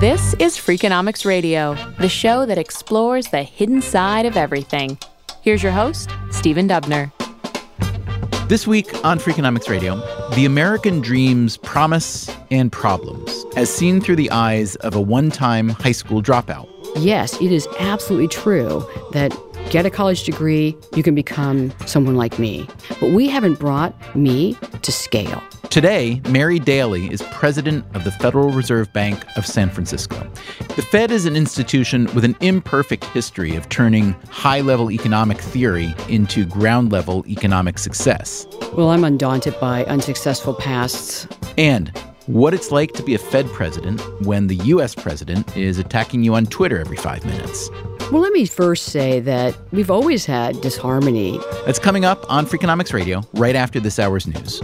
This is Freakonomics Radio, the show that explores the hidden side of everything. Here's your host, Stephen Dubner. This week on Freakonomics Radio, the American dream's promise and problems, as seen through the eyes of a one-time high school dropout. Yes, it is absolutely true that get a college degree, you can become someone like me. But we haven't brought me to scale. Today, Mary Daly is president of the Federal Reserve Bank of San Francisco. The Fed is an institution with an imperfect history of turning high-level economic theory into ground-level economic success. Well, I'm undaunted by unsuccessful pasts. And what it's like to be a Fed president when the U.S. president is attacking you on Twitter every 5 minutes. Well, let me first say that we've always had disharmony. That's coming up on Freakonomics Radio right after this hour's news.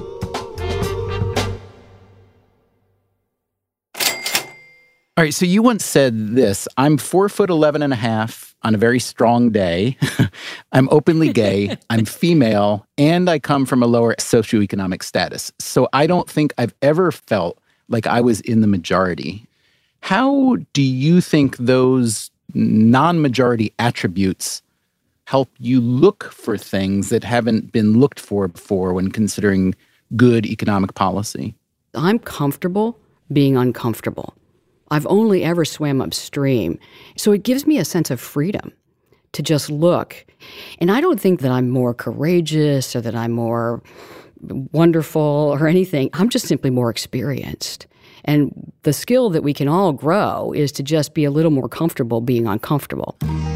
All right, so you once said this: I'm 4'11.5" on a very strong day. I'm openly gay, I'm female, and I come from a lower socioeconomic status. So I don't think I've ever felt like I was in the majority. How do you think those non-majority attributes help you look for things that haven't been looked for before when considering good economic policy? I'm comfortable being uncomfortable. I've only ever swam upstream, so it gives me a sense of freedom to just look. And I don't think that I'm more courageous or that I'm more wonderful or anything. I'm just simply more experienced. And the skill that we can all grow is to just be a little more comfortable being uncomfortable.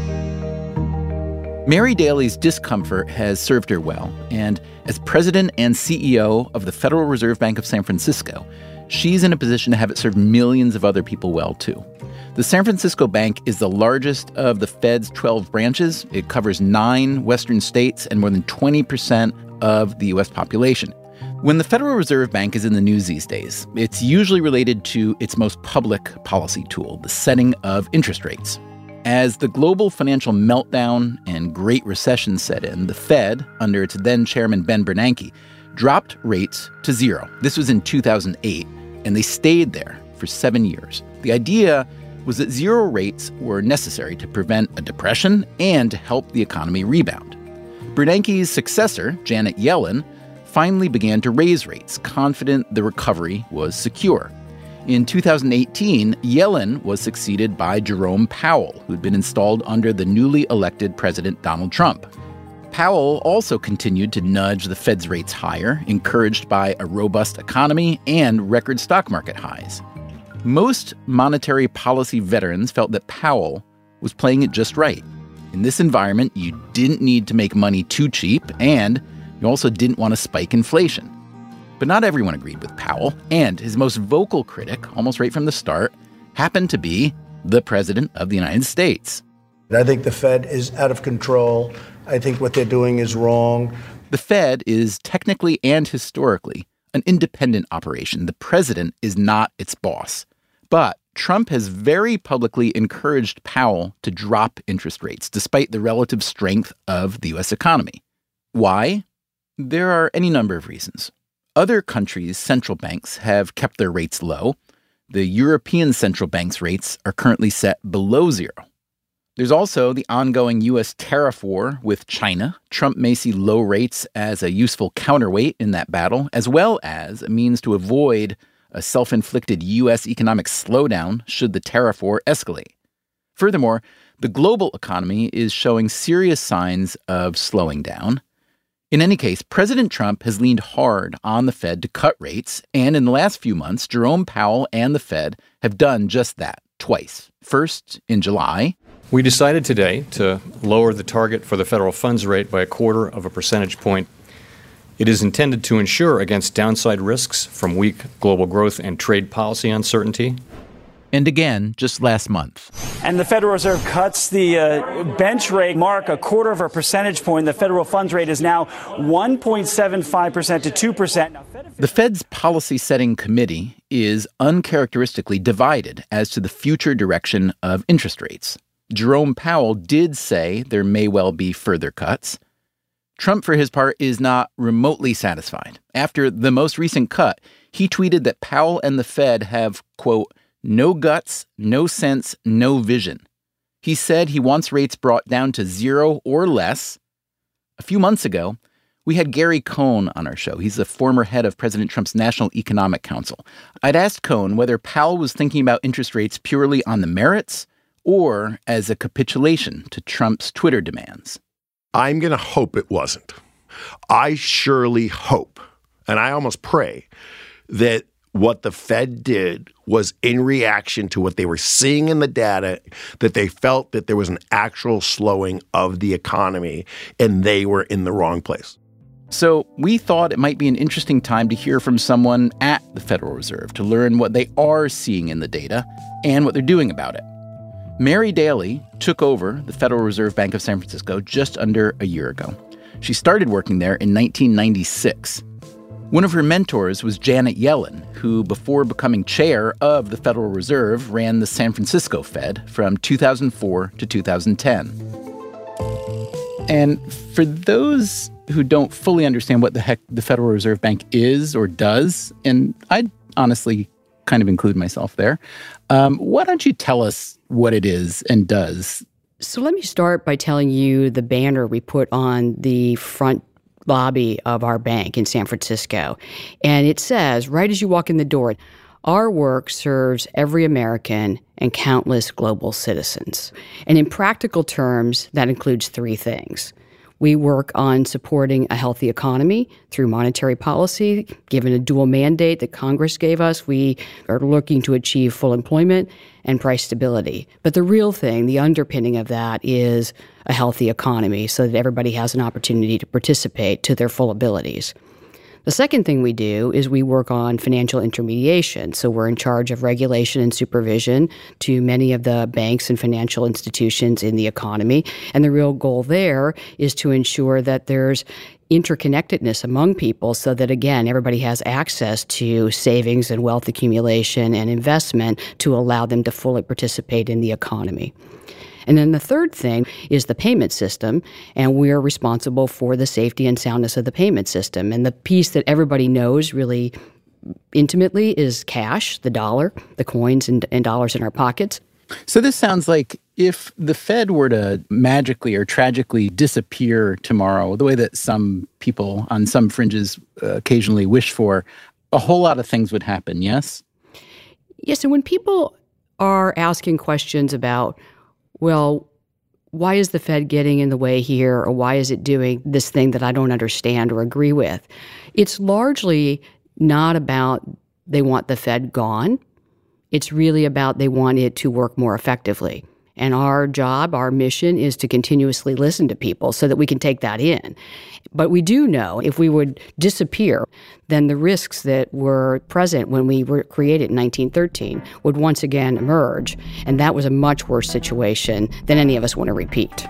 Mary Daly's discomfort has served her well, and as president and CEO of the Federal Reserve Bank of San Francisco, she's in a position to have it serve millions of other people well, too. The San Francisco Bank is the largest of the Fed's 12 branches. It covers 9 western states and more than 20% of the U.S. population. When the Federal Reserve Bank is in the news these days, it's usually related to its most public policy tool, the setting of interest rates. As the global financial meltdown and Great Recession set in, the Fed, under its then-chairman Ben Bernanke, dropped rates to zero. This was in 2008, and they stayed there for 7 years. The idea was that zero rates were necessary to prevent a depression and to help the economy rebound. Bernanke's successor, Janet Yellen, finally began to raise rates, confident the recovery was secure. In 2018, Yellen was succeeded by Jerome Powell, who'd been installed under the newly elected President Donald Trump. Powell also continued to nudge the Fed's rates higher, encouraged by a robust economy and record stock market highs. Most monetary policy veterans felt that Powell was playing it just right. In this environment, you didn't need to make money too cheap, and you also didn't want to spike inflation. But not everyone agreed with Powell, and his most vocal critic, almost right from the start, happened to be the President of the United States. I think the Fed is out of control. I think what they're doing is wrong. The Fed is technically and historically an independent operation. The president is not its boss. But Trump has very publicly encouraged Powell to drop interest rates, despite the relative strength of the U.S. economy. Why? There are any number of reasons. Other countries' central banks have kept their rates low. The European central bank's rates are currently set below zero. There's also the ongoing U.S. tariff war with China. Trump may see low rates as a useful counterweight in that battle, as well as a means to avoid a self-inflicted U.S. economic slowdown should the tariff war escalate. Furthermore, the global economy is showing serious signs of slowing down. In any case, President Trump has leaned hard on the Fed to cut rates, and in the last few months, Jerome Powell and the Fed have done just that twice. First, in July, we decided today to lower the target for the federal funds rate by 0.25 percentage point. It is intended to ensure against downside risks from weak global growth and trade policy uncertainty. And again, just last month. And the Federal Reserve cuts the bench rate mark 0.25 percentage point. The federal funds rate is now 1.75% to 2%. The Fed's policy-setting committee is uncharacteristically divided as to the future direction of interest rates. Jerome Powell did say there may well be further cuts. Trump, for his part, is not remotely satisfied. After the most recent cut, he tweeted that Powell and the Fed have, quote, No guts, no sense, no vision. He said he wants rates brought down to 0 or less. A few months ago, we had Gary Cohn on our show. He's the former head of President Trump's National Economic Council. I'd asked Cohn whether Powell was thinking about interest rates purely on the merits or as a capitulation to Trump's Twitter demands. I'm going to hope it wasn't. I surely hope, and I almost pray, that what the Fed did was in reaction to what they were seeing in the data, that they felt that there was an actual slowing of the economy and they were in the wrong place. So we thought it might be an interesting time to hear from someone at the Federal Reserve to learn what they are seeing in the data and what they're doing about it. Mary Daly took over the Federal Reserve Bank of San Francisco just under a year ago. She started working there in 1996. One of her mentors was Janet Yellen, who, before becoming chair of the Federal Reserve, ran the San Francisco Fed from 2004 to 2010. And for those who don't fully understand what the heck the Federal Reserve Bank is or does, and I'd honestly kind of include myself there, why don't you tell us what it is and does? So let me start by telling you the banner we put on the front lobby of our bank in San Francisco. And it says, right as you walk in the door, our work serves every American and countless global citizens. And in practical terms, that includes 3 things. We work on supporting a healthy economy through monetary policy. Given a dual mandate that Congress gave us, we are looking to achieve full employment and price stability. But the real thing, the underpinning of that, is a healthy economy so that everybody has an opportunity to participate to their full abilities. The second thing we do is we work on financial intermediation. So we're in charge of regulation and supervision to many of the banks and financial institutions in the economy. And the real goal there is to ensure that there's interconnectedness among people so that, again, everybody has access to savings and wealth accumulation and investment to allow them to fully participate in the economy. And then the third thing is the payment system, and we're responsible for the safety and soundness of the payment system. And the piece that everybody knows really intimately is cash, the dollar, the coins and dollars in our pockets. So this sounds like if the Fed were to magically or tragically disappear tomorrow, the way that some people on some fringes occasionally wish for, a whole lot of things would happen, yes? Yes, and when people are asking questions about, well, why is the Fed getting in the way here, or why is it doing this thing that I don't understand or agree with? It's largely not about they want the Fed gone. It's really about they want it to work more effectively. And our job, our mission, is to continuously listen to people so that we can take that in. But we do know if we would disappear, then the risks that were present when we were created in 1913 would once again emerge. And that was a much worse situation than any of us want to repeat.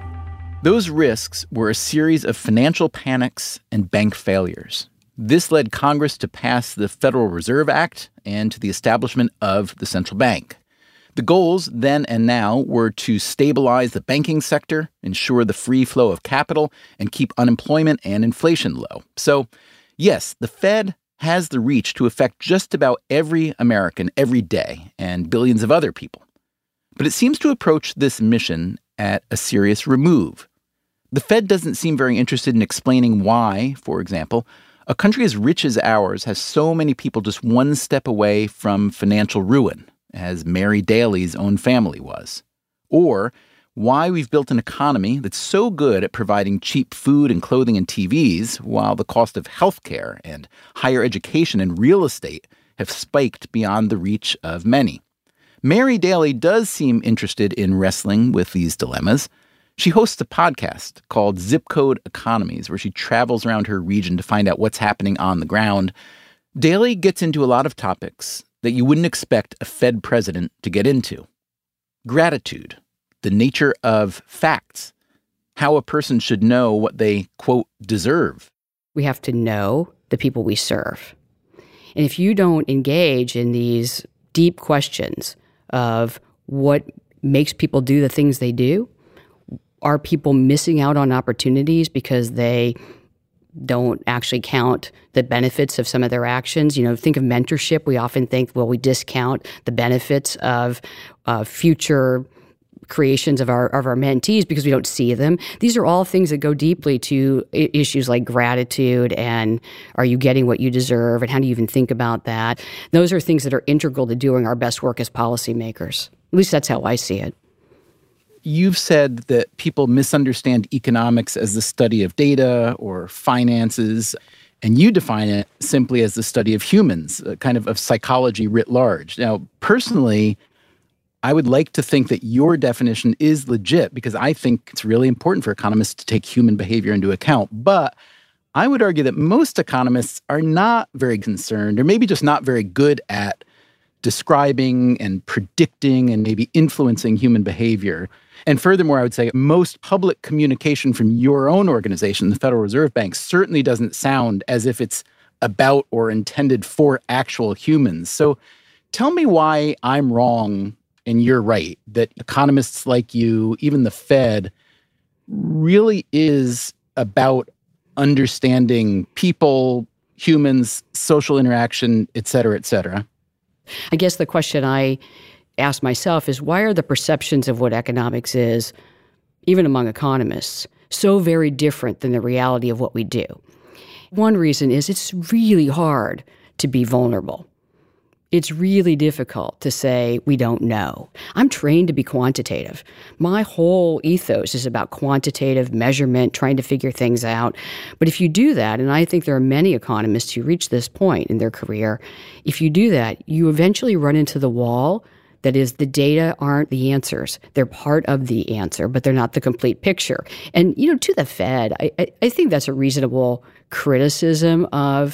Those risks were a series of financial panics and bank failures. This led Congress to pass the Federal Reserve Act and to the establishment of the central bank. The goals then and now were to stabilize the banking sector, ensure the free flow of capital, and keep unemployment and inflation low. So, yes, the Fed has the reach to affect just about every American every day and billions of other people. But it seems to approach this mission at a serious remove. The Fed doesn't seem very interested in explaining why, for example, a country as rich as ours has so many people just one step away from financial ruin, as Mary Daly's own family was. Or why we've built an economy that's so good at providing cheap food and clothing and TVs, while the cost of healthcare and higher education and real estate have spiked beyond the reach of many. Mary Daly does seem interested in wrestling with these dilemmas. She hosts a podcast called Zip Code Economies, where she travels around her region to find out what's happening on the ground. Daly gets into a lot of topics that you wouldn't expect a Fed president to get into. Gratitude, the nature of facts, how a person should know what they, quote, deserve. We have to know the people we serve. And if you don't engage in these deep questions of what makes people do the things they do, are people missing out on opportunities because they don't actually count the benefits of some of their actions. Think of mentorship. We often think, well, we discount the benefits of future creations of our mentees because we don't see them. These are all things that go deeply to issues like gratitude and are you getting what you deserve and how do you even think about that? Those are things that are integral to doing our best work as policymakers. At least that's how I see it. You've said that people misunderstand economics as the study of data or finances, and you define it simply as the study of humans, kind of psychology writ large. Now, personally, I would like to think that your definition is legit because I think it's really important for economists to take human behavior into account. But I would argue that most economists are not very concerned or maybe just not very good at describing and predicting and maybe influencing human behavior. And furthermore, I would say most public communication from your own organization, the Federal Reserve Bank, certainly doesn't sound as if it's about or intended for actual humans. So tell me why I'm wrong and you're right, that economists like you, even the Fed, really is about understanding people, humans, social interaction, et cetera, et cetera. I guess the question I ask myself is, why are the perceptions of what economics is, even among economists, so very different than the reality of what we do? One reason is it's really hard to be vulnerable. It's really difficult to say we don't know. I'm trained to be quantitative. My whole ethos is about quantitative measurement, trying to figure things out. But if you do that, and I think there are many economists who reach this point in their career, if you do that, you eventually run into the wall that is the data aren't the answers. They're part of the answer, but they're not the complete picture. And, to the Fed, I think that's a reasonable criticism of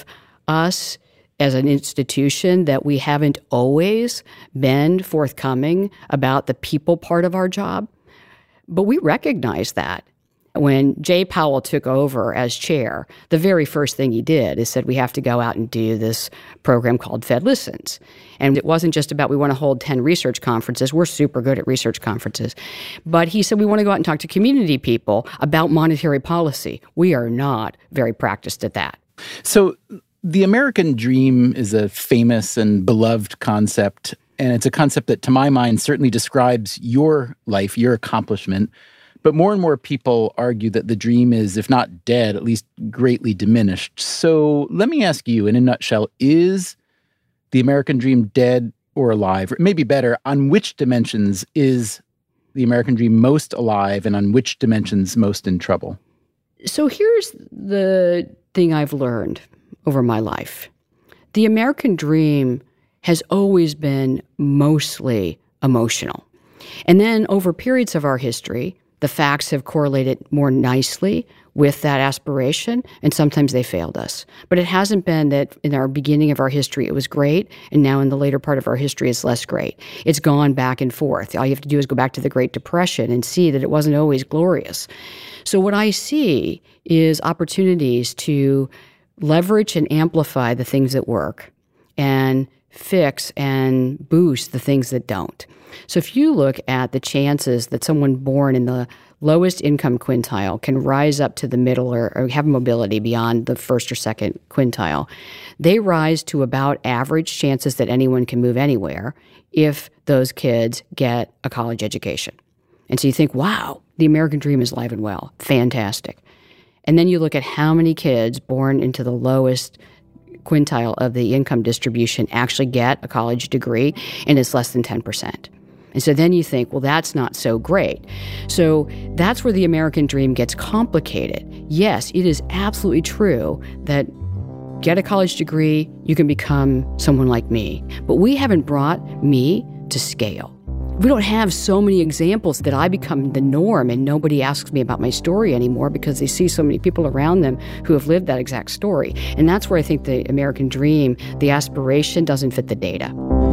us as an institution, that we haven't always been forthcoming about the people part of our job. But we recognize that. When Jay Powell took over as chair, the very first thing he did is said, we have to go out and do this program called Fed Listens. And it wasn't just about we want to hold 10 research conferences. We're super good at research conferences. But he said, we want to go out and talk to community people about monetary policy. We are not very practiced at that. So the American dream is a famous and beloved concept, and it's a concept that, to my mind, certainly describes your life, your accomplishment. But more and more people argue that the dream is, if not dead, at least greatly diminished. So let me ask you, in a nutshell, is the American dream dead or alive? Or maybe better, on which dimensions is the American dream most alive and on which dimensions most in trouble? So here's the thing I've learned over my life. The American dream has always been mostly emotional. And then over periods of our history, the facts have correlated more nicely with that aspiration, and sometimes they failed us. But it hasn't been that in our beginning of our history it was great, and now in the later part of our history it's less great. It's gone back and forth. All you have to do is go back to the Great Depression and see that it wasn't always glorious. So what I see is opportunities to leverage and amplify the things that work and fix and boost the things that don't. So if you look at the chances that someone born in the lowest income quintile can rise up to the middle or have mobility beyond the first or second quintile, they rise to about average chances that anyone can move anywhere if those kids get a college education. And so you think, wow, the American dream is alive and well. Fantastic. And then you look at how many kids born into the lowest quintile of the income distribution actually get a college degree, and it's less than 10%. And so then you think, well, that's not so great. So that's where the American dream gets complicated. Yes, it is absolutely true that get a college degree, you can become someone like me. But we haven't brought me to scale. We don't have so many examples that I become the norm and nobody asks me about my story anymore because they see so many people around them who have lived that exact story. And that's where I think the American dream, the aspiration, doesn't fit the data.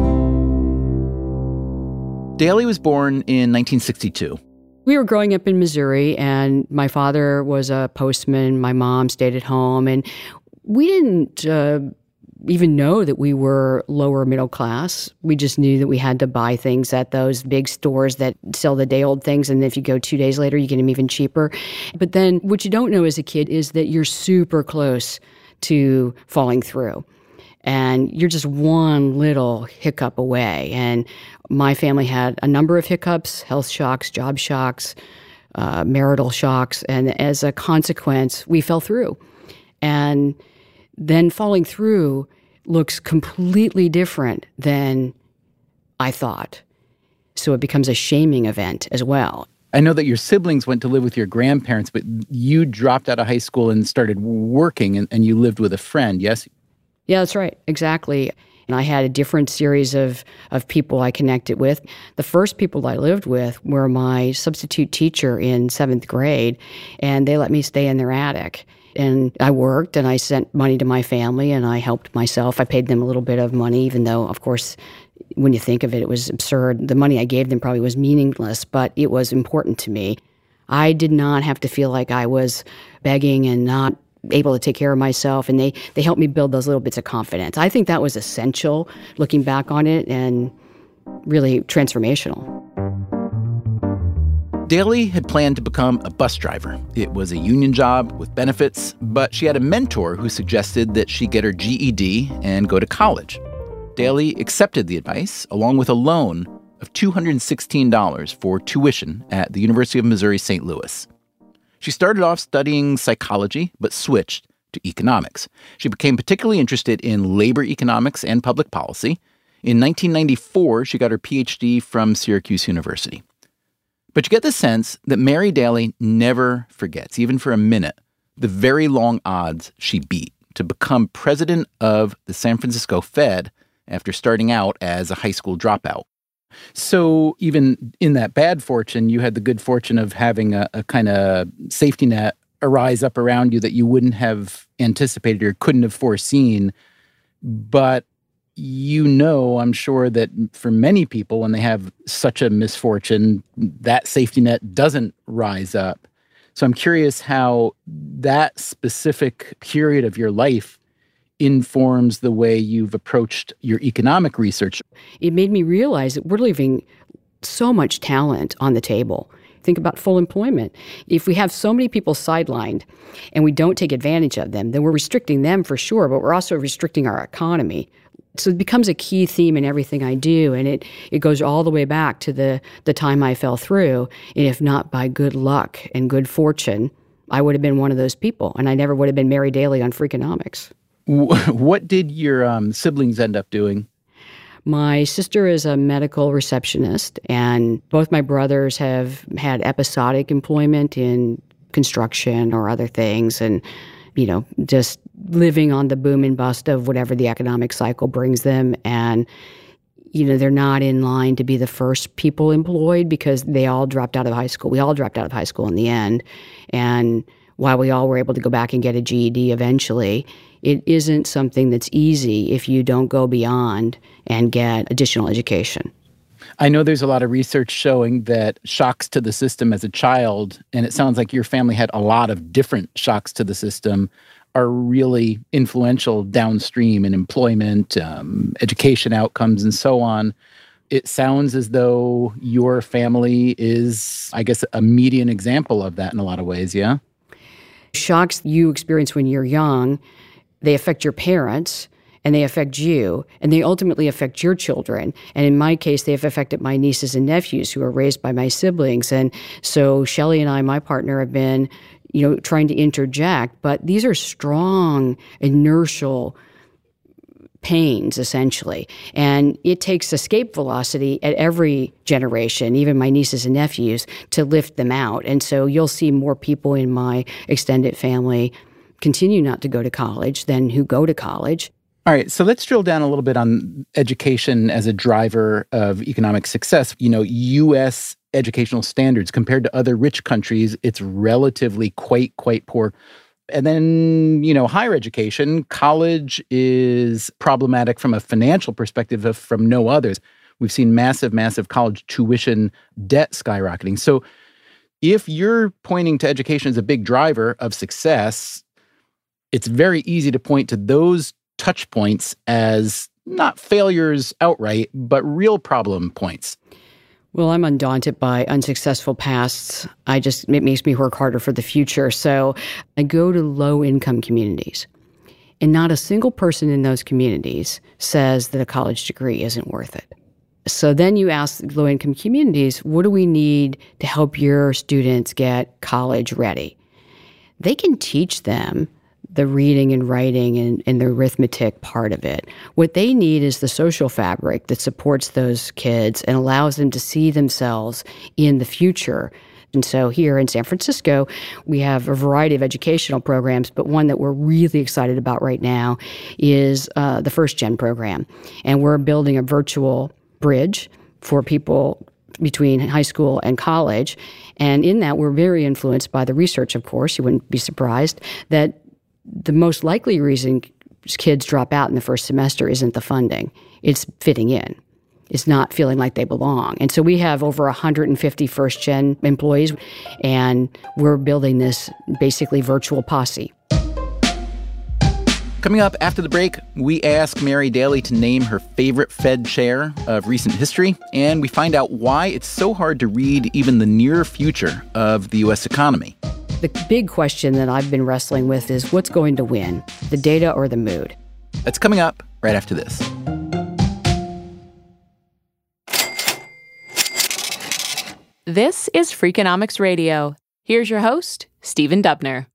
Daley was born in 1962. We were growing up in Missouri, and my father was a postman. My mom stayed at home, and we didn't even know that we were lower middle class. We just knew that we had to buy things at those big stores that sell the day-old things, and if you go 2 days later, you get them even cheaper. But then what you don't know as a kid is that you're super close to falling through. And you're just one little hiccup away. And my family had a number of hiccups, health shocks, job shocks, marital shocks. And as a consequence, we fell through. And then falling through looks completely different than I thought. So it becomes a shaming event as well. I know that your siblings went to live with your grandparents, but you dropped out of high school and started working, and you lived with a friend, yes? Yeah, that's right. Exactly. And I had a different series of people I connected with. The first people I lived with were my substitute teacher in 7th grade, and they let me stay in their attic. And I worked, and I sent money to my family, and I helped myself. I paid them a little bit of money, even though, of course, when you think of it, it was absurd. The money I gave them probably was meaningless, but it was important to me. I did not have to feel like I was begging and not able to take care of myself, and they helped me build those little bits of confidence. I think that was essential, looking back on it, and really transformational. Daly had planned to become a bus driver. It was a union job with benefits, but she had a mentor who suggested that she get her GED and go to college. Daly accepted the advice, along with a loan of $216 for tuition at the University of Missouri St. Louis. She started off studying psychology, but switched to economics. She became particularly interested in labor economics and public policy. In 1994, she got her PhD from Syracuse University. But you get the sense that Mary Daly never forgets, even for a minute, the very long odds she beat to become president of the San Francisco Fed after starting out as a high school dropout. So even in that bad fortune, you had the good fortune of having a kind of safety net arise up around you that you wouldn't have anticipated or couldn't have foreseen. But I'm sure that for many people, when they have such a misfortune, that safety net doesn't rise up. So I'm curious how that specific period of your life informs the way you've approached your economic research. It made me realize that we're leaving so much talent on the table. Think about full employment. If we have so many people sidelined and we don't take advantage of them, then we're restricting them for sure, but we're also restricting our economy. So it becomes a key theme in everything I do, and it goes all the way back to the time I fell through. And if not by good luck and good fortune, I would have been one of those people, and I never would have been Mary Daly on Freakonomics. What did your siblings end up doing? My sister is a medical receptionist, and both my brothers have had episodic employment in construction or other things, and, just living on the boom and bust of whatever the economic cycle brings them. And, they're not in line to be the first people employed because they all dropped out of high school. We all dropped out of high school in the end. And while we all were able to go back and get a GED eventually, it isn't something that's easy if you don't go beyond and get additional education. I know there's a lot of research showing that shocks to the system as a child, and it sounds like your family had a lot of different shocks to the system, are really influential downstream in employment, education outcomes, and so on. It sounds as though your family is, I guess, a median example of that in a lot of ways, yeah? Shocks you experience when you're young, they affect your parents, and they affect you, and they ultimately affect your children. And in my case, they've affected my nieces and nephews who are raised by my siblings. And so Shelley and I, my partner, have been, trying to interject, but these are strong, inertial pains, essentially. And it takes escape velocity at every generation, even my nieces and nephews, to lift them out. And so you'll see more people in my extended family continue not to go to college than who go to college. All right, so let's drill down a little bit on education as a driver of economic success. U.S. educational standards compared to other rich countries, it's relatively quite poor. And then, higher education, college is problematic from a financial perspective from no others. We've seen massive college tuition debt skyrocketing. So if you're pointing to education as a big driver of success, it's very easy to point to those touch points as not failures outright, but real problem points? Well, I'm undaunted by unsuccessful pasts. It makes me work harder for the future. So I go to low-income communities. And not a single person in those communities says that a college degree isn't worth it. So then you ask low-income communities, what do we need to help your students get college ready? They can teach them the reading and writing and the arithmetic part of it. What they need is the social fabric that supports those kids and allows them to see themselves in the future. And so here in San Francisco, we have a variety of educational programs, but one that we're really excited about right now is the First Gen program. And we're building a virtual bridge for people between high school and college. And in that, we're very influenced by the research, of course. You wouldn't be surprised that the most likely reason kids drop out in the first semester isn't the funding. It's fitting in. It's not feeling like they belong. And so we have over 150 first-gen employees, and we're building this basically virtual posse. Coming up after the break, we ask Mary Daly to name her favorite Fed chair of recent history, and we find out why it's so hard to read even the near future of the U.S. economy. The big question that I've been wrestling with is what's going to win, the data or the mood? That's coming up right after this. This is Freakonomics Radio. Here's your host, Stephen Dubner.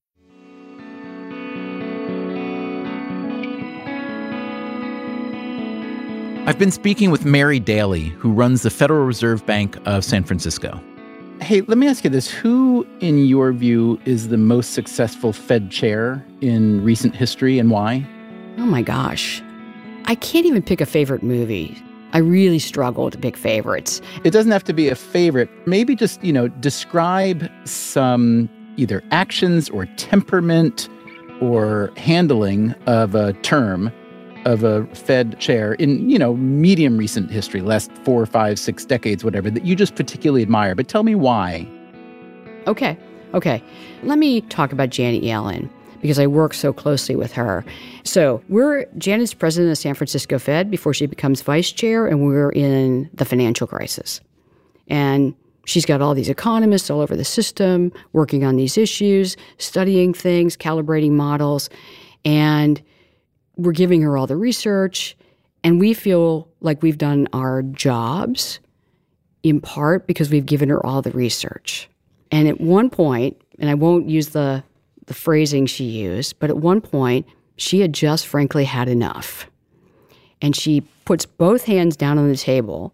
I've been speaking with Mary Daly, who runs the Federal Reserve Bank of San Francisco. Hey, let me ask you this. Who, in your view, is the most successful Fed chair in recent history and why? Oh my gosh. I can't even pick a favorite movie. I really struggle to pick favorites. It doesn't have to be a favorite. Maybe just, describe some either actions or temperament or handling of a term of a Fed chair in, medium recent history, last 4, 5, 6 decades, whatever, that you just particularly admire. But tell me why. Okay. Let me talk about Janet Yellen, because I work so closely with her. So Janet's president of San Francisco Fed before she becomes vice chair, and we're in the financial crisis. And she's got all these economists all over the system working on these issues, studying things, calibrating models, and we're giving her all the research, and we feel like we've done our jobs in part because we've given her all the research. And at one point, and I won't use the phrasing she used, but at one point, she had just frankly had enough. And she puts both hands down on the table,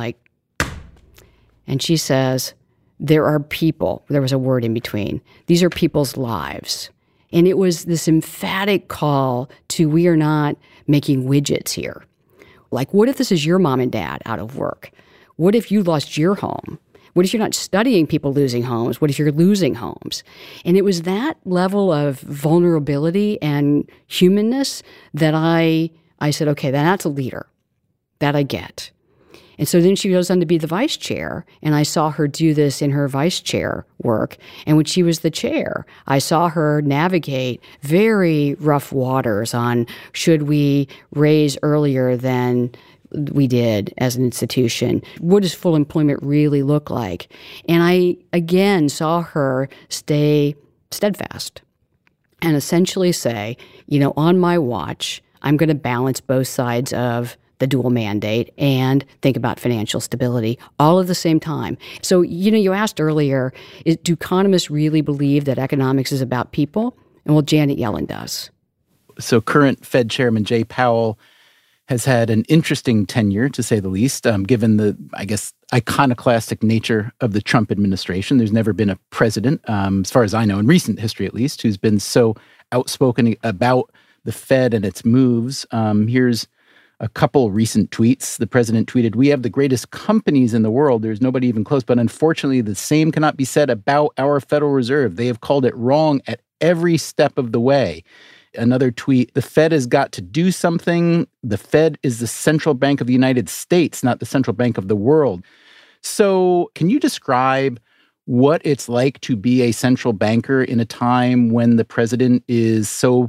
and she says, there are people, there was a word in between, these are people's lives. And it was this emphatic call to, we are not making widgets here. Like, what if this is your mom and dad out of work? What if you lost your home? What if you're not studying people losing homes? What if you're losing homes? And it was that level of vulnerability and humanness that I said, okay, that's a leader. That I get. And so then she goes on to be the vice chair, and I saw her do this in her vice chair work. And when she was the chair, I saw her navigate very rough waters on should we raise earlier than we did as an institution? What does full employment really look like? And I, again, saw her stay steadfast and essentially say, on my watch, I'm going to balance both sides of the dual mandate and think about financial stability all at the same time. So, you asked earlier, do economists really believe that economics is about people? And well, Janet Yellen does. So current Fed Chairman Jay Powell has had an interesting tenure, to say the least, given the, iconoclastic nature of the Trump administration. There's never been a president, as far as I know, in recent history at least, who's been so outspoken about the Fed and its moves. Here's a couple recent tweets. The president tweeted, "We have the greatest companies in the world. There's nobody even close. But unfortunately, the same cannot be said about our Federal Reserve. They have called it wrong at every step of the way." Another tweet, "The Fed has got to do something. The Fed is the central bank of the United States, not the central bank of the world." So can you describe what it's like to be a central banker in a time when the president is so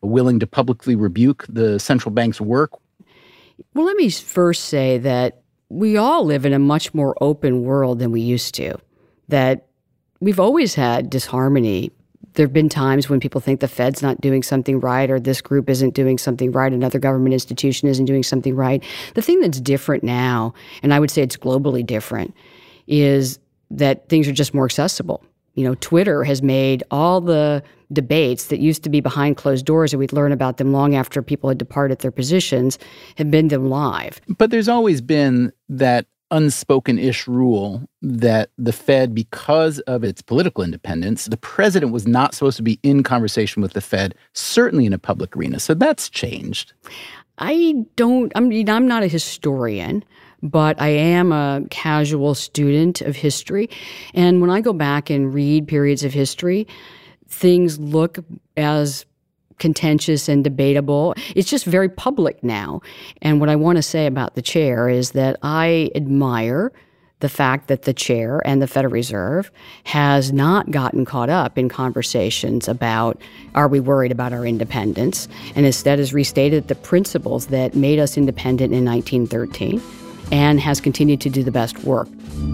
willing to publicly rebuke the central bank's work? Well, let me first say that we all live in a much more open world than we used to, that we've always had disharmony. There have been times when people think the Fed's not doing something right, or this group isn't doing something right, another government institution isn't doing something right. The thing that's different now, and I would say it's globally different, is that things are just more accessible. You know, Twitter has made all the debates that used to be behind closed doors, and we'd learn about them long after people had departed their positions, have been them live. But there's always been that unspoken-ish rule that the Fed, because of its political independence, the president was not supposed to be in conversation with the Fed, certainly in a public arena. So that's changed. I'm not a historian, but I am a casual student of history. And when I go back and read periods of history, things look as contentious and debatable. It's just very public now. And what I want to say about the chair is that I admire the fact that the chair and the Federal Reserve has not gotten caught up in conversations about, are we worried about our independence? And instead has restated the principles that made us independent in 1913 and has continued to do the best work.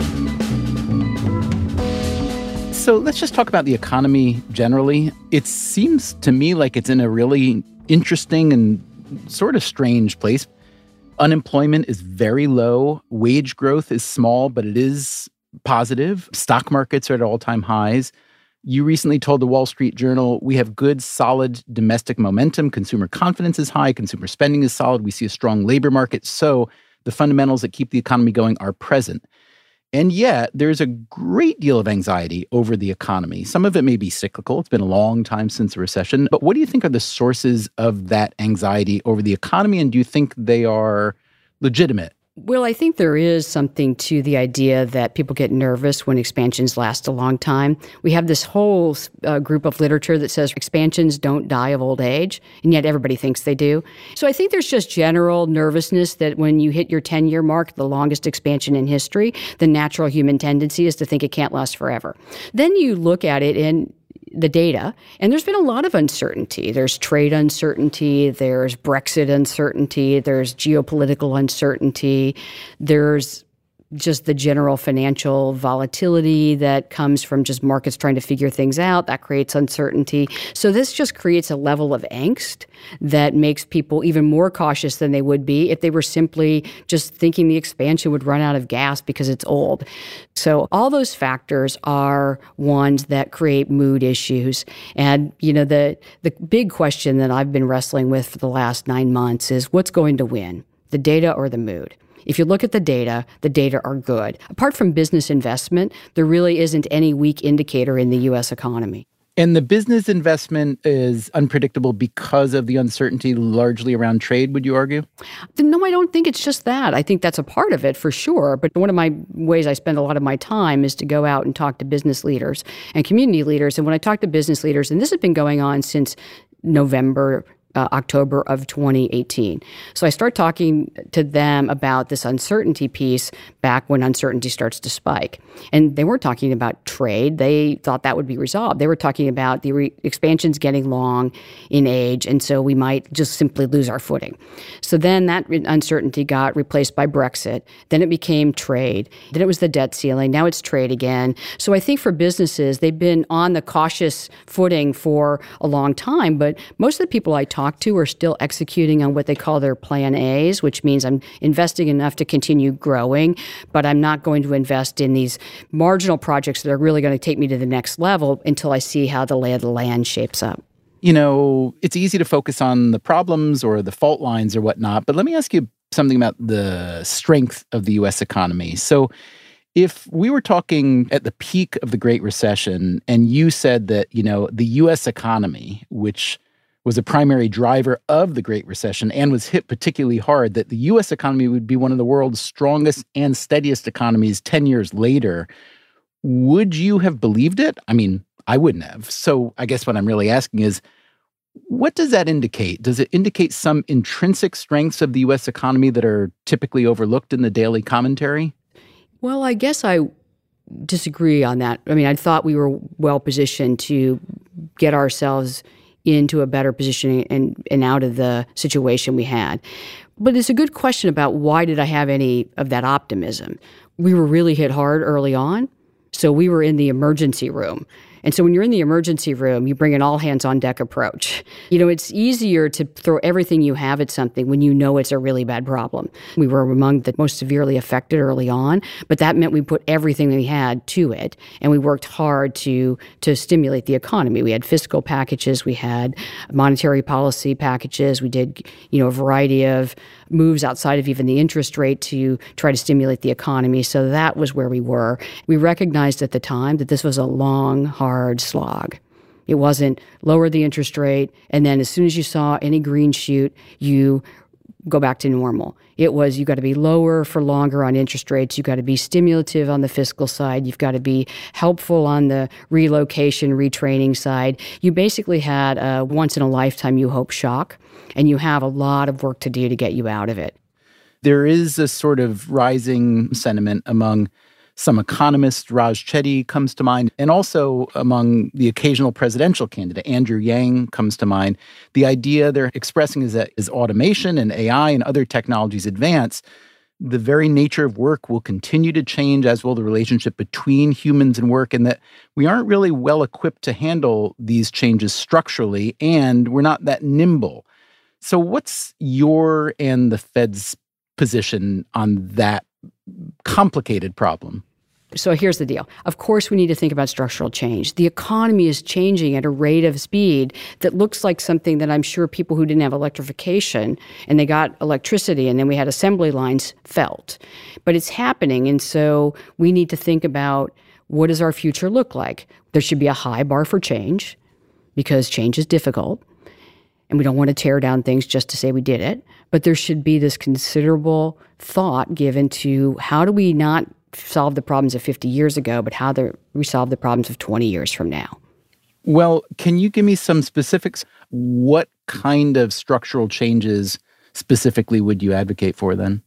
So let's just talk about the economy generally. It seems to me like it's in a really interesting and sort of strange place. Unemployment is very low. Wage growth is small, but it is positive. Stock markets are at all-time highs. You recently told the Wall Street Journal, we have good, solid domestic momentum. Consumer confidence is high. Consumer spending is solid. We see a strong labor market. So the fundamentals that keep the economy going are present. And yet, there's a great deal of anxiety over the economy. Some of it may be cyclical. It's been a long time since a recession. But what do you think are the sources of that anxiety over the economy? And do you think they are legitimate? Well, I think there is something to the idea that people get nervous when expansions last a long time. We have this whole group of literature that says expansions don't die of old age, and yet everybody thinks they do. So I think there's just general nervousness that when you hit your 10-year mark, the longest expansion in history, the natural human tendency is to think it can't last forever. Then you look at it in the data, and there's been a lot of uncertainty. There's trade uncertainty, there's Brexit uncertainty, there's geopolitical uncertainty, there's just the general financial volatility that comes from just markets trying to figure things out. That creates uncertainty. So this just creates a level of angst that makes people even more cautious than they would be if they were simply just thinking the expansion would run out of gas because it's old. So all those factors are ones that create mood issues. And, you know, the big question that I've been wrestling with for the last 9 months is what's going to win, the data or the mood? If you look at the data are good. Apart from business investment, there really isn't any weak indicator in the U.S. economy. And the business investment is unpredictable because of the uncertainty largely around trade, would you argue? No, I don't think it's just that. I think that's a part of it for sure. But one of my ways I spend a lot of my time is to go out and talk to business leaders and community leaders. And when I talk to business leaders, and this has been going on since October of 2018. So I start talking to them about this uncertainty piece back when uncertainty starts to spike. And they weren't talking about trade. They thought that would be resolved. They were talking about the expansions getting long in age, and so we might just simply lose our footing. So then that uncertainty got replaced by Brexit. Then it became trade. Then it was the debt ceiling. Now it's trade again. So I think for businesses, they've been on the cautious footing for a long time, but most of the people I talk to are still executing on what they call their plan A's, which means I'm investing enough to continue growing, but I'm not going to invest in these marginal projects that are really going to take me to the next level until I see how the lay of the land shapes up. You know, it's easy to focus on the problems or the fault lines or whatnot, but let me ask you something about the strength of the U.S. economy. So if we were talking at the peak of the Great Recession and you said that, you know, the U.S. economy, which was a primary driver of the Great Recession and was hit particularly hard, that the U.S. economy would be one of the world's strongest and steadiest economies 10 years later, would you have believed it? I mean, I wouldn't have. So I guess what I'm really asking is, what does that indicate? Does it indicate some intrinsic strengths of the U.S. economy that are typically overlooked in the daily commentary? Well, I guess I disagree on that. I mean, I thought we were well positioned to get ourselves into a better position and out of the situation we had. But it's a good question about why did I have any of that optimism? We were really hit hard early on, so we were in the emergency room. And so when you're in the emergency room, you bring an all-hands-on-deck approach. It's easier to throw everything you have at something when you know it's a really bad problem. We were among the most severely affected early on, but that meant we put everything we had to it, and we worked hard to stimulate the economy. We had fiscal packages, we had monetary policy packages, we did a variety of moves outside of even the interest rate to try to stimulate the economy. So that was where we were. We recognized at the time that this was a long, hard slog. It wasn't lower the interest rate, and then as soon as you saw any green shoot, you go back to normal. It was, you got to be lower for longer on interest rates. You got to be stimulative on the fiscal side. You've got to be helpful on the relocation, retraining side. You basically had a once-in-a-lifetime, you hope, shock, and you have a lot of work to do to get you out of it. There is a sort of rising sentiment among some economists. Raj Chetty comes to mind, and also among the occasional presidential candidate. Andrew Yang comes to mind. The idea they're expressing is that as automation and AI and other technologies advance, the very nature of work will continue to change, as will the relationship between humans and work, and that we aren't really well equipped to handle these changes structurally, and we're not that nimble. So what's your and the Fed's position on that complicated problem? So here's the deal. Of course, we need to think about structural change. The economy is changing at a rate of speed that looks like something that I'm sure people who didn't have electrification and they got electricity and then we had assembly lines felt. But it's happening, and so we need to think about what does our future look like? There should be a high bar for change because change is difficult. And we don't want to tear down things just to say we did it. But there should be this considerable thought given to how do we not solve the problems of 50 years ago, but how do we solve the problems of 20 years from now? Well, can you give me some specifics? What kind of structural changes specifically would you advocate for then?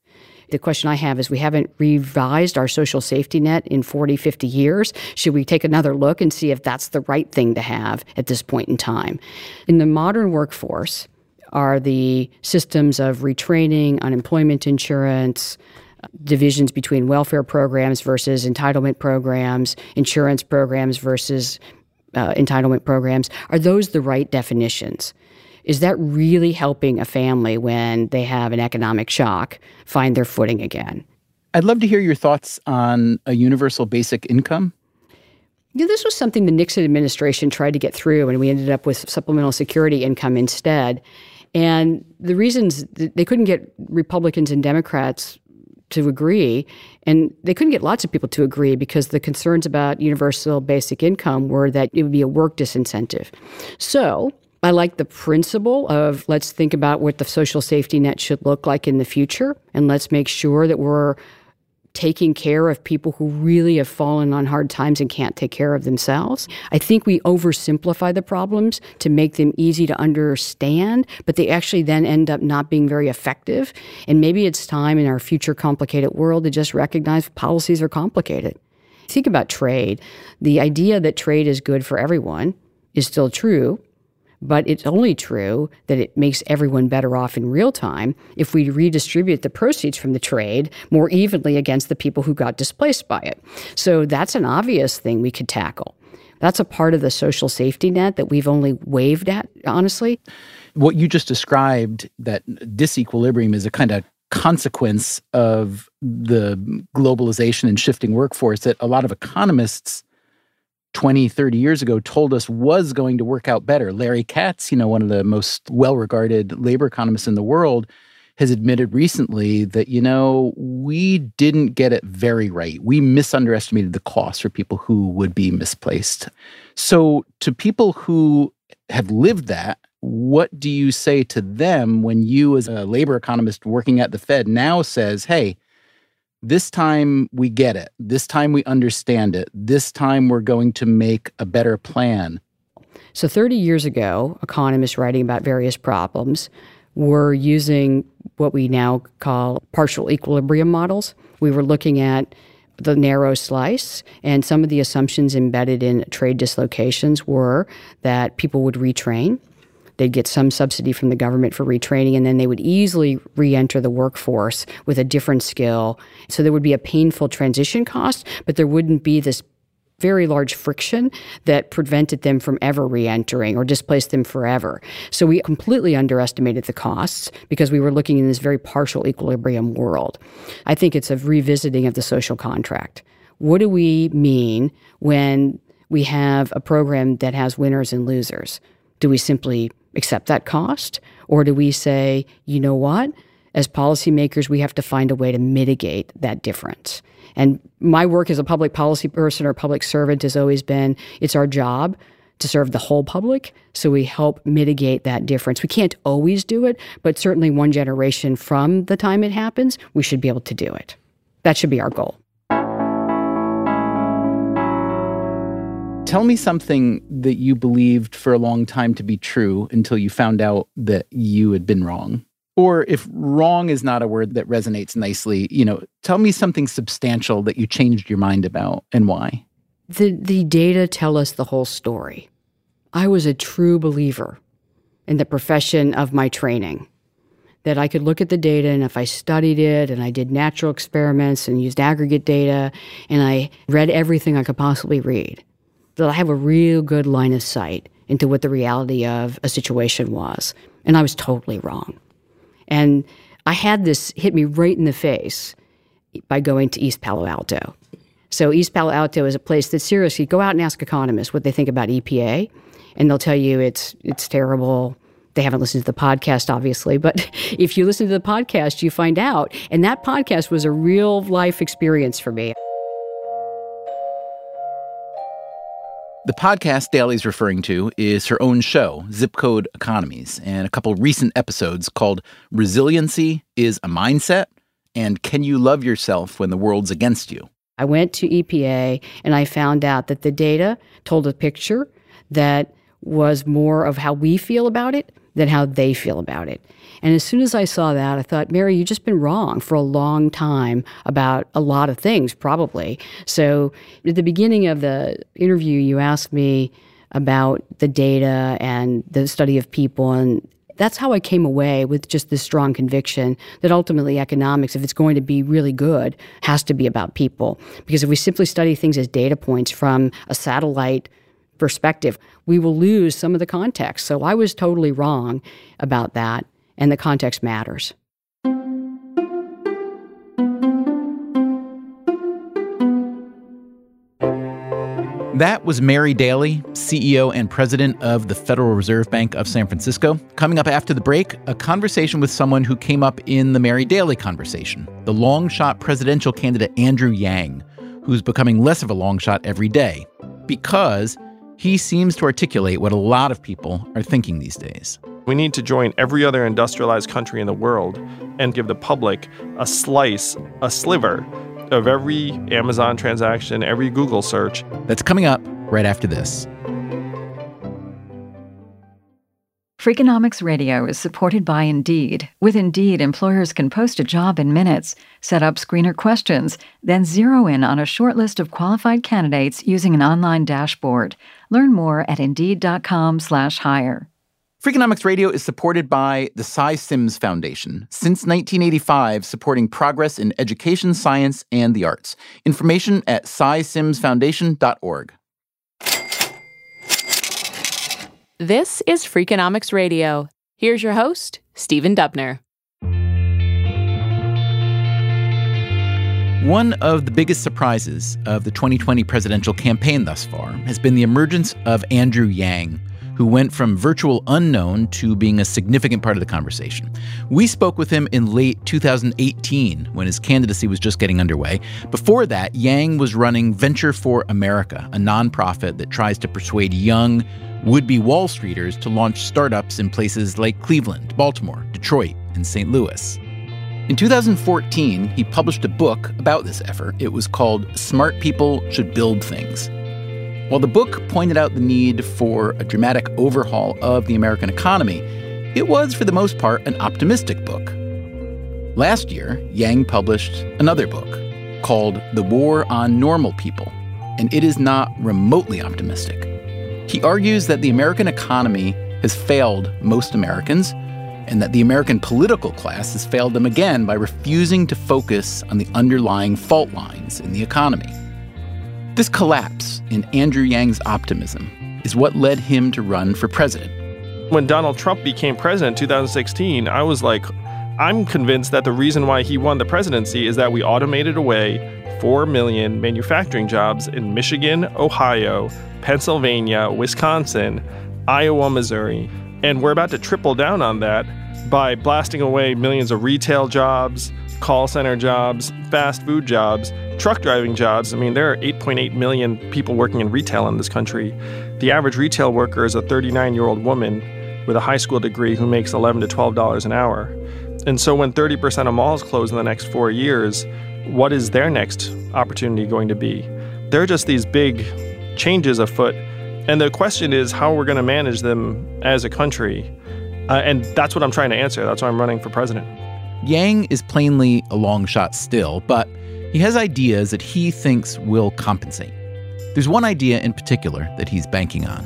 The question I have is we haven't revised our social safety net in 40, 50 years. Should we take another look and see if that's the right thing to have at this point in time? In the modern workforce are the systems of retraining, unemployment insurance, divisions between welfare programs versus entitlement programs, insurance programs versus entitlement programs. Are those the right definitions? Is that really helping a family when they have an economic shock find their footing again? I'd love to hear your thoughts on a universal basic income. This was something the Nixon administration tried to get through, and we ended up with supplemental security income instead. And the reasons they couldn't get Republicans and Democrats to agree, and they couldn't get lots of people to agree because the concerns about universal basic income were that it would be a work disincentive. So I like the principle of let's think about what the social safety net should look like in the future, and let's make sure that we're taking care of people who really have fallen on hard times and can't take care of themselves. I think we oversimplify the problems to make them easy to understand, but they actually then end up not being very effective. And maybe it's time in our future complicated world to just recognize policies are complicated. Think about trade. The idea that trade is good for everyone is still true, but it's only true that it makes everyone better off in real time if we redistribute the proceeds from the trade more evenly against the people who got displaced by it. So that's an obvious thing we could tackle. That's a part of the social safety net that we've only waved at, honestly. What you just described, that disequilibrium, is a kind of consequence of the globalization and shifting workforce that a lot of economists 20, 30 years ago told us was going to work out better. Larry Katz, one of the most well-regarded labor economists in the world, has admitted recently that, we didn't get it very right. We misunderestimated the cost for people who would be misplaced. So to people who have lived that, what do you say to them when you, as a labor economist working at the Fed, now says, hey, this time we get it. This time we understand it. This time we're going to make a better plan. So 30 years ago, economists writing about various problems were using what we now call partial equilibrium models. We were looking at the narrow slice, and some of the assumptions embedded in trade dislocations were that people would retrain. They'd get some subsidy from the government for retraining, and then they would easily re-enter the workforce with a different skill. So there would be a painful transition cost, but there wouldn't be this very large friction that prevented them from ever re-entering or displaced them forever. So we completely underestimated the costs because we were looking in this very partial equilibrium world. I think it's a revisiting of the social contract. What do we mean when we have a program that has winners and losers? Do we simply accept that cost? Or do we say, you know what? As policymakers, we have to find a way to mitigate that difference. And my work as a public policy person or public servant has always been, it's our job to serve the whole public, so we help mitigate that difference. We can't always do it, but certainly one generation from the time it happens, we should be able to do it. That should be our goal. Tell me something that you believed for a long time to be true until you found out that you had been wrong. Or if wrong is not a word that resonates nicely, tell me something substantial that you changed your mind about and why. The data tell us the whole story. I was a true believer in the profession of my training, that I could look at the data, and if I studied it and I did natural experiments and used aggregate data and I read everything I could possibly read, that I have a real good line of sight into what the reality of a situation was. And I was totally wrong. And I had this hit me right in the face by going to East Palo Alto. So East Palo Alto is a place that, seriously, go out and ask economists what they think about EPA, and they'll tell you it's terrible. They haven't listened to the podcast, obviously, but if you listen to the podcast, you find out. And that podcast was a real life experience for me. The podcast Daley's referring to is her own show, Zip Code Economies, and a couple recent episodes called Resiliency is a Mindset and Can You Love Yourself When the World's Against You? I went to EPA and I found out that the data told a picture that was more of how we feel about it than how they feel about it. And as soon as I saw that, I thought, Mary, you've just been wrong for a long time about a lot of things, probably. So at the beginning of the interview, you asked me about the data and the study of people, and that's how I came away with just this strong conviction that ultimately economics, if it's going to be really good, has to be about people. Because if we simply study things as data points from a satellite perspective, we will lose some of the context. So I was totally wrong about that, and the context matters. That was Mary Daley, CEO and president of the Federal Reserve Bank of San Francisco. Coming up after the break, a conversation with someone who came up in the Mary Daley conversation, the long-shot presidential candidate Andrew Yang, who's becoming less of a long shot every day because he seems to articulate what a lot of people are thinking these days. We need to join every other industrialized country in the world and give the public a sliver of every Amazon transaction, every Google search. That's coming up right after this. Freakonomics Radio is supported by Indeed. With Indeed, employers can post a job in minutes, set up screener questions, then zero in on a short list of qualified candidates using an online dashboard. Learn more at Indeed.com/hire. Freakonomics Radio is supported by the Cy Sims Foundation, since 1985 supporting progress in education, science, and the arts. Information at cysimsfoundation.org. This is Freakonomics Radio. Here's your host, Stephen Dubner. One of the biggest surprises of the 2020 presidential campaign thus far has been the emergence of Andrew Yang, who went from virtual unknown to being a significant part of the conversation. We spoke with him in late 2018 when his candidacy was just getting underway. Before that, Yang was running Venture for America, a nonprofit that tries to persuade young, would-be Wall Streeters to launch startups in places like Cleveland, Baltimore, Detroit, and St. Louis. In 2014, he published a book about this effort. It was called Smart People Should Build Things. While the book pointed out the need for a dramatic overhaul of the American economy, it was, for the most part, an optimistic book. Last year, Yang published another book called The War on Normal People, and it is not remotely optimistic. He argues that the American economy has failed most Americans, and that the American political class has failed them again by refusing to focus on the underlying fault lines in the economy. This collapse in Andrew Yang's optimism is what led him to run for president. When Donald Trump became president in 2016, I was like, I'm convinced that the reason why he won the presidency is that we automated away 4 million manufacturing jobs in Michigan, Ohio, Pennsylvania, Wisconsin, Iowa, Missouri. And we're about to triple down on that by blasting away millions of retail jobs, call center jobs, fast food jobs, truck driving jobs. I mean, there are 8.8 million people working in retail in this country. The average retail worker is a 39-year-old woman with a high school degree who makes $11 to $12 an hour. And so when 30% of malls close in the next 4 years, what is their next opportunity going to be? There are just these big changes afoot. And the question is how we're going to manage them as a country. And that's what I'm trying to answer. That's why I'm running for president. Yang is plainly a long shot still, but he has ideas that he thinks will compensate. There's one idea in particular that he's banking on.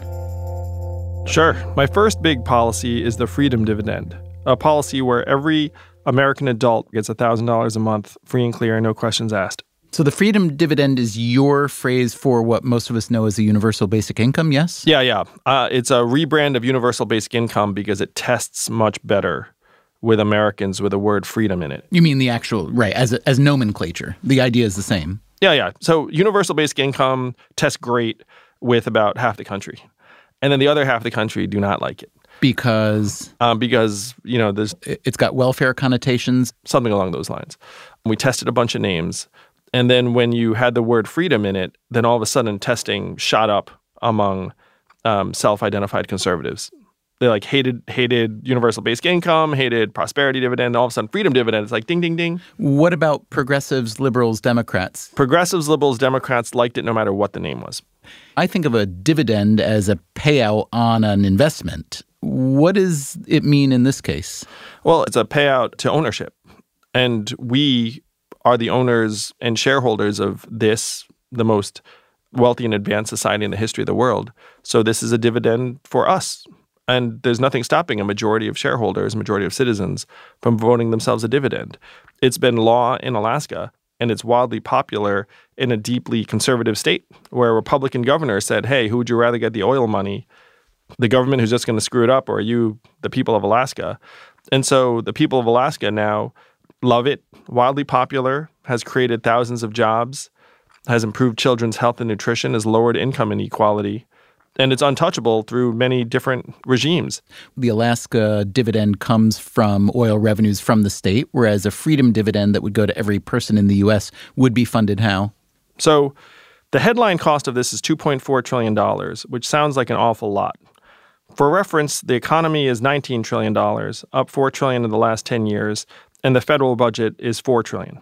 Sure. My first big policy is the freedom dividend, a policy where every American adult gets $1,000 a month, free and clear, no questions asked. So the freedom dividend is your phrase for what most of us know as a universal basic income, yes? Yeah. It's a rebrand of universal basic income because it tests much better with Americans with the word freedom in it. You mean the actual, right, as nomenclature. The idea is the same. Yeah. So universal basic income tests great with about half the country. And then the other half of the country do not like it. Because, there's... It's got welfare connotations? Something along those lines. We tested a bunch of names. And then when you had the word freedom in it, then all of a sudden testing shot up among self-identified conservatives. They hated universal basic income, hated prosperity dividend. All of a sudden, freedom dividend is like ding, ding, ding. What about progressives, liberals, Democrats? Progressives, liberals, Democrats liked it no matter what the name was. I think of a dividend as a payout on an investment. What does it mean in this case? Well, it's a payout to ownership. And we are the owners and shareholders of this, the most wealthy and advanced society in the history of the world. So this is a dividend for us. And there's nothing stopping a majority of shareholders, a majority of citizens from voting themselves a dividend. It's been law in Alaska, and it's wildly popular in a deeply conservative state where a Republican governor said, hey, who would you rather get the oil money? The government who's just going to screw it up, or you, the people of Alaska? And so the people of Alaska now love it, wildly popular, has created thousands of jobs, has improved children's health and nutrition, has lowered income inequality, and it's untouchable through many different regimes. The Alaska dividend comes from oil revenues from the state, whereas a freedom dividend that would go to every person in the U.S. would be funded how? So the headline cost of this is $2.4 trillion, which sounds like an awful lot. For reference, the economy is $19 trillion, up $4 trillion in the last 10 years, and the federal budget is $4 trillion.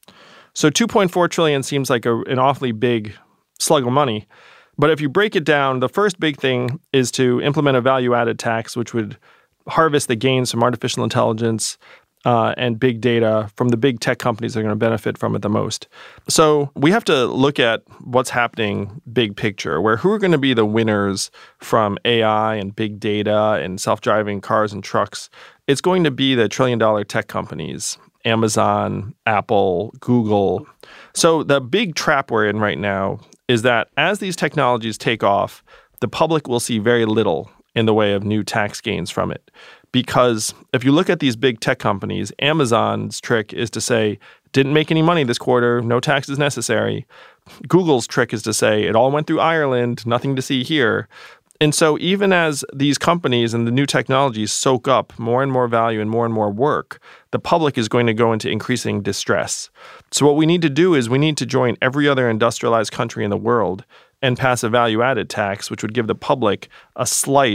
So $2.4 trillion seems like an awfully big slug of money. But if you break it down, the first big thing is to implement a value-added tax, which would harvest the gains from artificial intelligence and big data from the big tech companies that are going to benefit from it the most. So we have to look at what's happening big picture, who are going to be the winners from AI and big data and self-driving cars and trucks. It's going to be the trillion-dollar tech companies, Amazon, Apple, Google. So the big trap we're in right now is that as these technologies take off, the public will see very little in the way of new tax gains from it. Because if you look at these big tech companies, Amazon's trick is to say, didn't make any money this quarter, no tax is necessary. Google's trick is to say, it all went through Ireland, nothing to see here. And so even as these companies and the new technologies soak up more and more value and more work, the public is going to go into increasing distress. So what we need to do is we need to join every other industrialized country in the world and pass a value-added tax, which would give the public a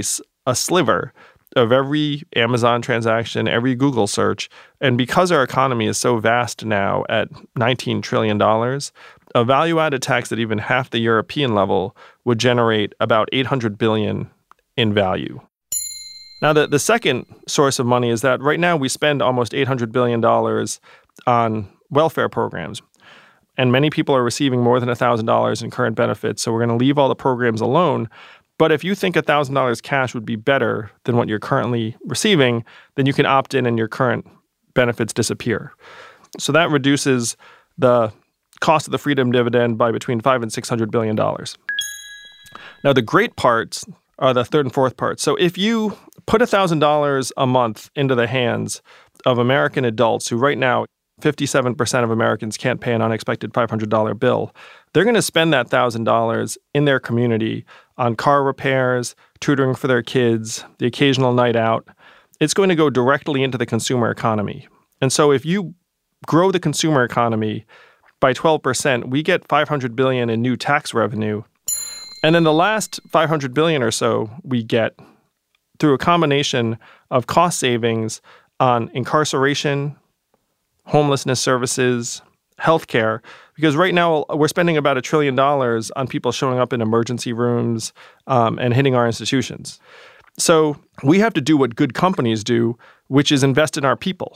sliver of every Amazon transaction, every Google search. And because our economy is so vast now at $19 trillion, a value-added tax at even half the European level would generate about $800 billion in value. Now, the second source of money is that right now we spend almost $800 billion on welfare programs. and many people are receiving more than $1,000 in current benefits, so we're going to leave all the programs alone. But if you think $1,000 cash would be better than what you're currently receiving, then you can opt in and your current benefits disappear. So that reduces the cost of the freedom dividend by between $500 and $600 billion. Now, the great parts are the third and fourth parts. So if you put $1,000 a month into the hands of American adults who right now, 57% of Americans can't pay an unexpected $500 bill, they're going to spend that $1,000 in their community on car repairs, tutoring for their kids, the occasional night out. It's going to go directly into the consumer economy. And so if you grow the consumer economy by 12%, we get $500 billion in new tax revenue. And then the last $500 billion or so we get through a combination of cost savings on incarceration, homelessness services, healthcare, because right now we're spending about $1 trillion on people showing up in emergency rooms and hitting our institutions. So we have to do what good companies do, which is invest in our people.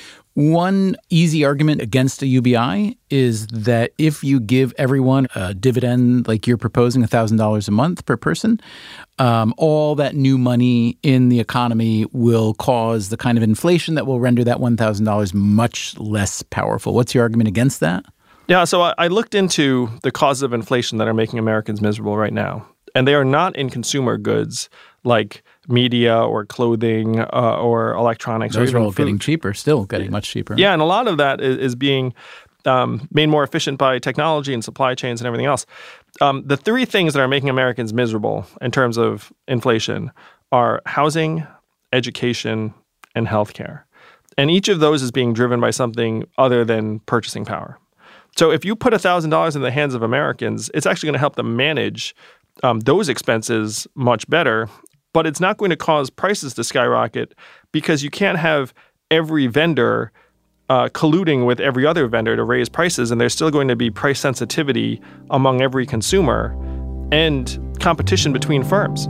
One easy argument against a UBI is that if you give everyone a dividend like you're proposing, $1,000 a month per person, all that new money in the economy will cause the kind of inflation that will render that $1,000 much less powerful. What's your argument against that? Yeah, so I looked into the causes of inflation that are making Americans miserable right now. And they are not in consumer goods like media or clothing or electronics. Those or are all food. getting cheaper, still getting much cheaper. Yeah, and a lot of that is being made more efficient by technology and supply chains and everything else. The three things that are making Americans miserable in terms of inflation are housing, education, and healthcare. And each of those is being driven by something other than purchasing power. So if you put $1,000 in the hands of Americans, it's actually going to help them manage those expenses much better, but it's not going to cause prices to skyrocket because you can't have every vendor colluding with every other vendor to raise prices, and there's still going to be price sensitivity among every consumer and competition between firms.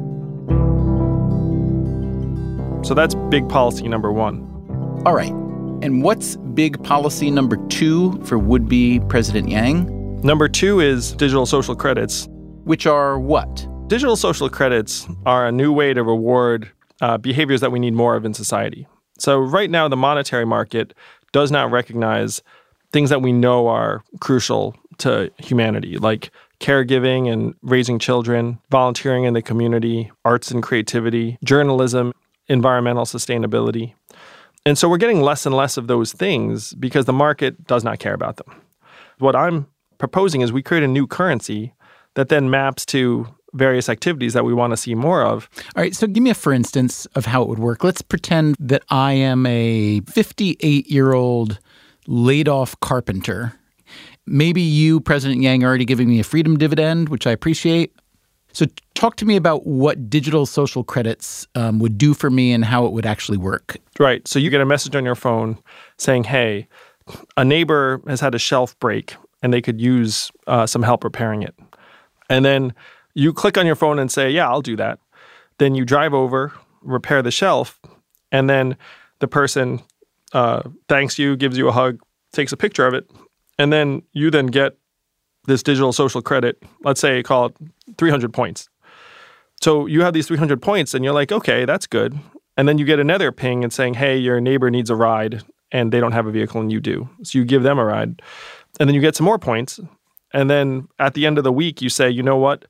So that's big policy number one. All right. And what's big policy number two for would-be President Yang? Number two is digital social credits. Which are what? Digital social credits are a new way to reward behaviors that we need more of in society. So right now, the monetary market does not recognize things that we know are crucial to humanity, like caregiving and raising children, volunteering in the community, arts and creativity, journalism, environmental sustainability. And so we're getting less and less of those things because the market does not care about them. What I'm proposing is we create a new currency that then maps to various activities that we want to see more of. All right, so give me a for instance of how it would work. Let's pretend that I am a 58-year-old laid-off carpenter. Maybe you, President Yang, are already giving me a freedom dividend, which I appreciate. So talk to me about what digital social credits would do for me and how it would actually work. Right, so you get a message on your phone saying, hey, a neighbor has had a shelf break and they could use some help repairing it. And then you click on your phone and say, yeah, I'll do that. Then you drive over, repair the shelf, and then the person thanks you, gives you a hug, takes a picture of it, and then you then get this digital social credit, let's say call it 300 points. So you have these 300 points and you're like, okay, that's good. And then you get another ping and saying, hey, your neighbor needs a ride and they don't have a vehicle and you do. So you give them a ride. And then you get some more points. And then at the end of the week, you say, you know what?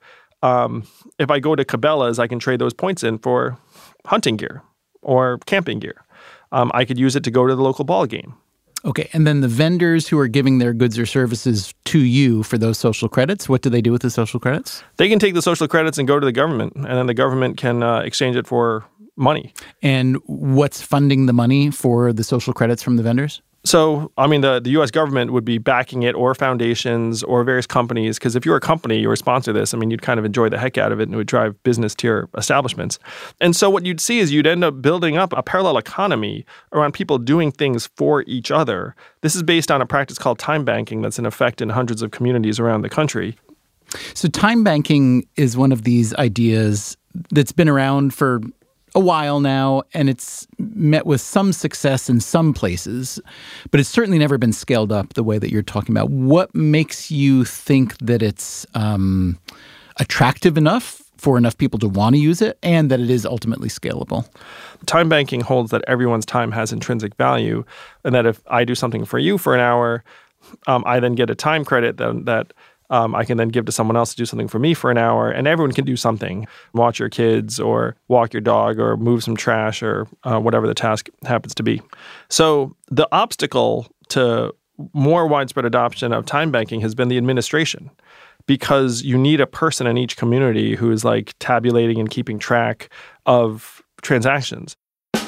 If I go to Cabela's, I can trade those points in for hunting gear or camping gear. I could use it to go to the local ball game. Okay, and then the vendors who are giving their goods or services to you for those social credits, what do they do with the social credits? They can take the social credits and go to the government, and then the government can exchange it for money. And what's funding the money for the social credits from the vendors? So, I mean, the U.S. government would be backing it, or foundations, or various companies, because if you're a company, you were sponsor this, I mean, you'd kind of enjoy the heck out of it, and it would drive business to your establishments. And so what you'd see is you'd end up building up a parallel economy around people doing things for each other. This is based on a practice called time banking that's in effect in hundreds of communities around the country. So time banking is one of these ideas that's been around for a while now, and it's met with some success in some places, but it's certainly never been scaled up the way that you're talking about. What makes you think that it's attractive enough for enough people to want to use it, and that it is ultimately scalable? Time banking holds that everyone's time has intrinsic value, and that if I do something for you for an hour, I then get a time credit that I can then give to someone else to do something for me for an hour, and everyone can do something. Watch your kids, or walk your dog, or move some trash, or whatever the task happens to be. So the obstacle to more widespread adoption of time banking has been the administration, because you need a person in each community who is like tabulating and keeping track of transactions.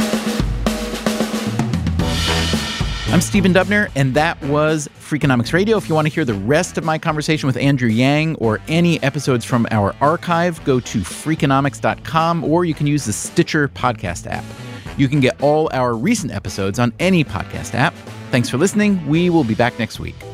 I'm Stephen Dubner, and that was Freakonomics Radio. If you want to hear the rest of my conversation with Andrew Yang or any episodes from our archive, go to Freakonomics.com, or you can use the Stitcher podcast app. You can get all our recent episodes on any podcast app. Thanks for listening. We will be back next week.